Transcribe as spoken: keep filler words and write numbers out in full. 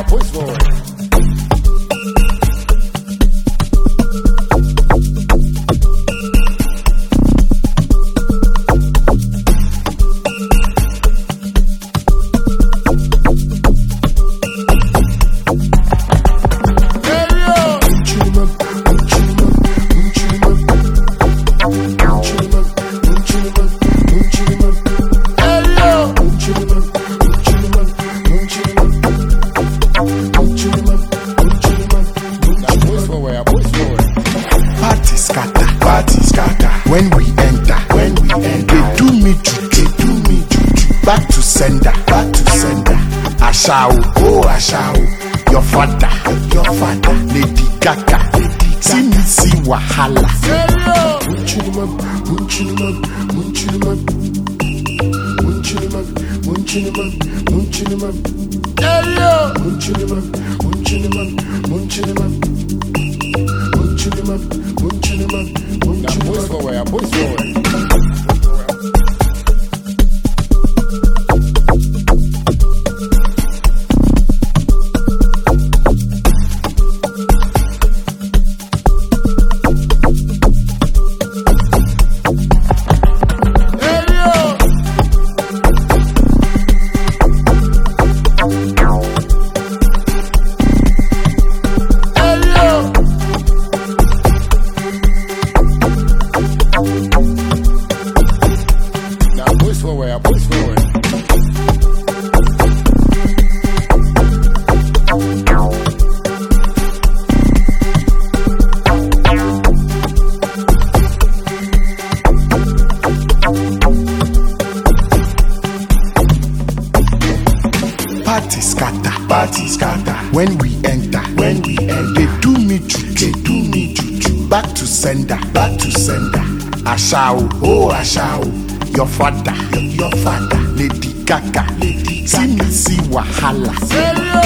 forward, push forward. Party scatter when we enter. When we enter, they do me juju, they do me juju. Back to sender, back to sender. Ashao, oh Ashao, your father, your father. Lady Gaga, Lady Gaga. See me see wahala. Munchiliman, munchiliman, munchiliman, munchiliman, munchiliman, munchiliman. Munchiliman, munchiliman, munchiliman. Munchiliman, munchiliman, munchiliman. Now push forward, push forward. Forward, push forward. Party scatter, party scatter. When we enter, when we enter, they do me juju, they do me juju. Back to sender, back to sender. Ashao, oh Ashao. Your father, your father, Lady Gaga, Lady Gaga. See me see wahala.